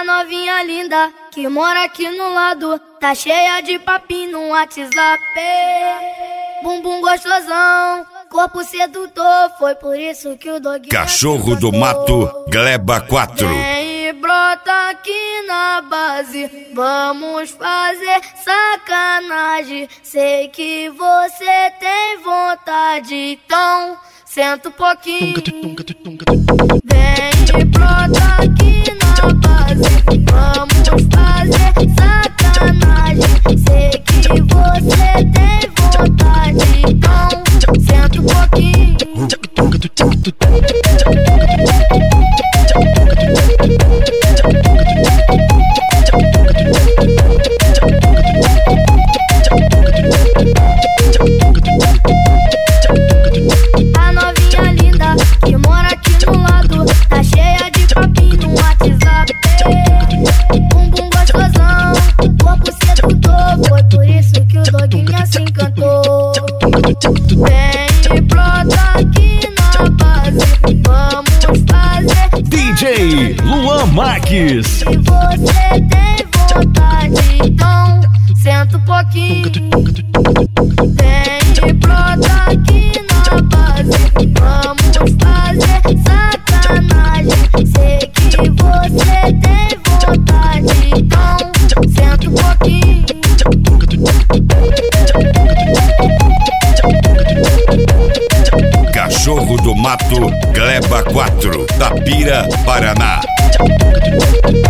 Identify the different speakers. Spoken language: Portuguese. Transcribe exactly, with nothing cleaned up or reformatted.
Speaker 1: A novinha linda que mora aqui no lado tá cheia de papinho no WhatsApp. Bumbum gostosão, corpo sedutor, foi por isso que o dog
Speaker 2: Cachorro do Mato, Gleba quatro.
Speaker 1: Vem e brota aqui na base, vamos fazer sacanagem. Sei que você tem vontade, então senta um pouquinho. Vem e brota aqui na base, vamos fazer sacanagem. Sei que você tem vontade, então senta um pouquinho. A novinha linda que mora aqui no lado tá cheia de papinho no WhatsApp. Bumbum gostosão, corpo sedutor, foi por isso que o doguinho se encantou. Vem e brota aqui na base, vamos fazer
Speaker 3: D J Luan Marques.
Speaker 1: se você tem vontade, então senta um pouquinho. Vem e brota aqui na base, vamos fazer sacanagem. Sei que você tem vontade, então senta um pouquinho.
Speaker 2: Cachorro do Mato, Gleba quatro, Tapira, Paraná.